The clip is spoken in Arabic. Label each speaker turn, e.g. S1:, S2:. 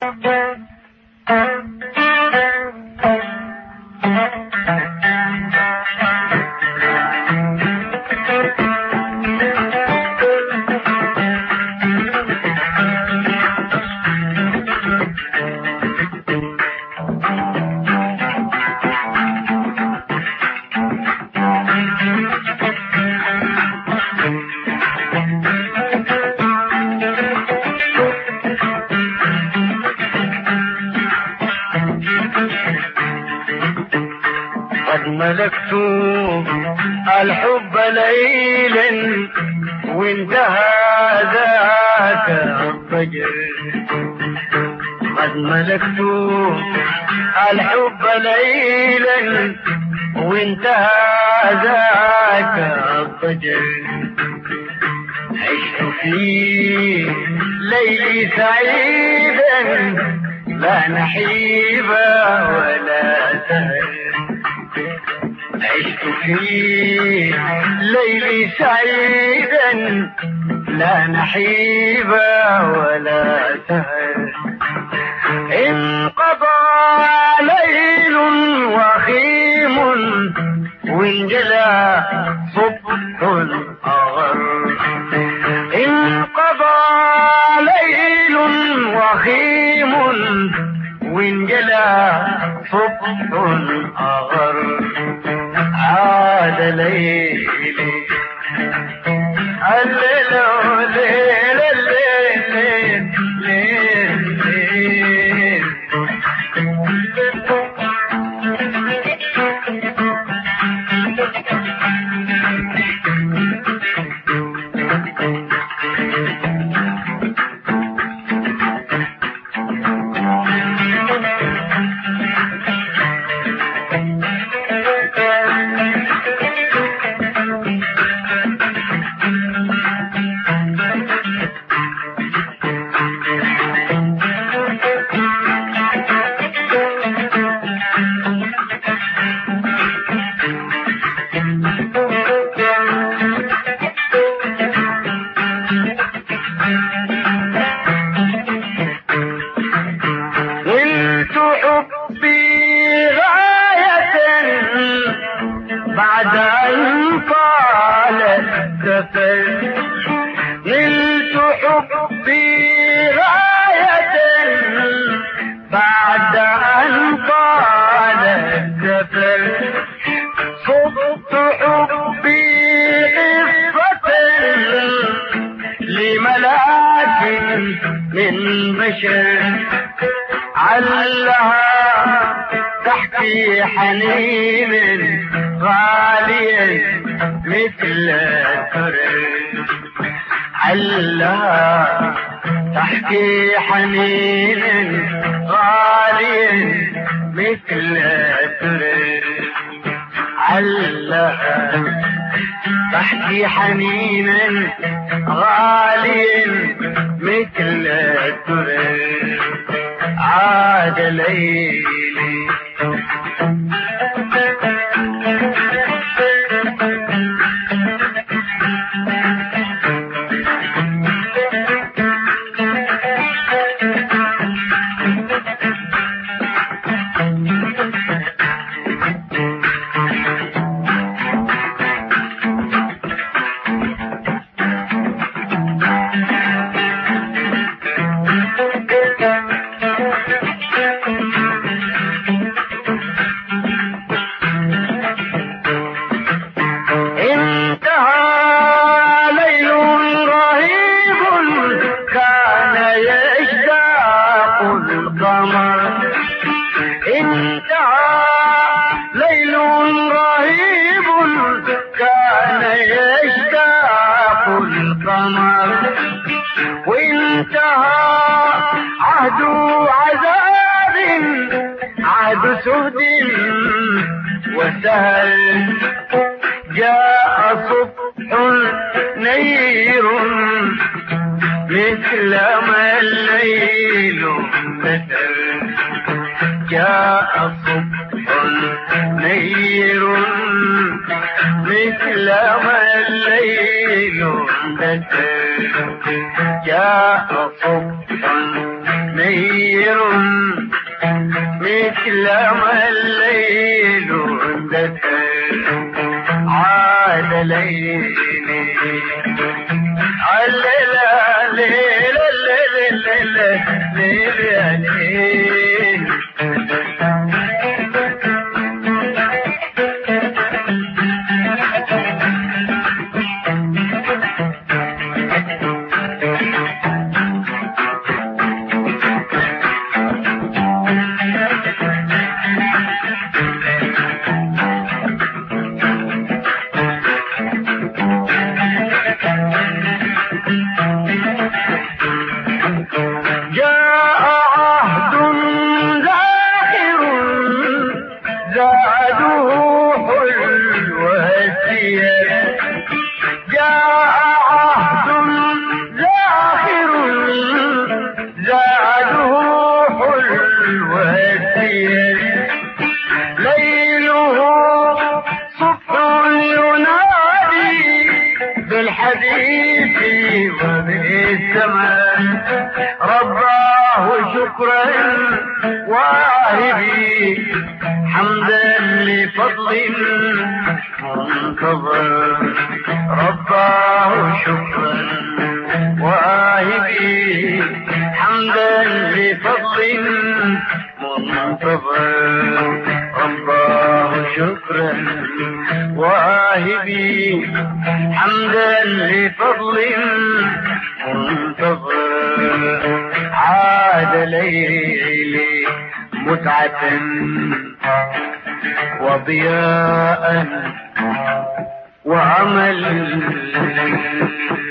S1: قد ملكت الحب ليلا وانتهى ذاك الضجر. قد ملكت الحب ليلا وانتهى ذاك الضجر. عشت في ليلي سعيدا لا نحيب ولا سهر. عشت في ليلي سعيدا لا نحيب ولا سهر. انقضى ليل وخيم وانجلى صبح الأغر. انقضى ليل وخيم وانجلى صبح الأغر. عاد ليلي الليل ليل الليل ليل ليل. بعد أن طال السفر نلت حبي غاية. بعد أن طال السفر صبت حبي قصة لملاك من بشر. علها تحكي حنين غاليا مثل الدر. علها تحكي حنين غاليا مثل الدر. علها تحكي حنينا غاليا مثل الدر. عاد ليلي وانتهى عهد عذاب عهد سهد وسهل. جاء صبح نير مثل ما الليل مثل. جاء صبح نير مثل ما الليل مثل. جاء صبح نير مثل ما الليل اندثر عاد ليلي الليلة ليلة ليلة ليلة ليلة رباه شكرا واهبي حمدا لفضل منتظر رباه شكرا واهبي حمدا لفضل منتظر رباه شكرا واهبي حمدا لفضل منتظر عاد ليلي متعة وضياء وعمل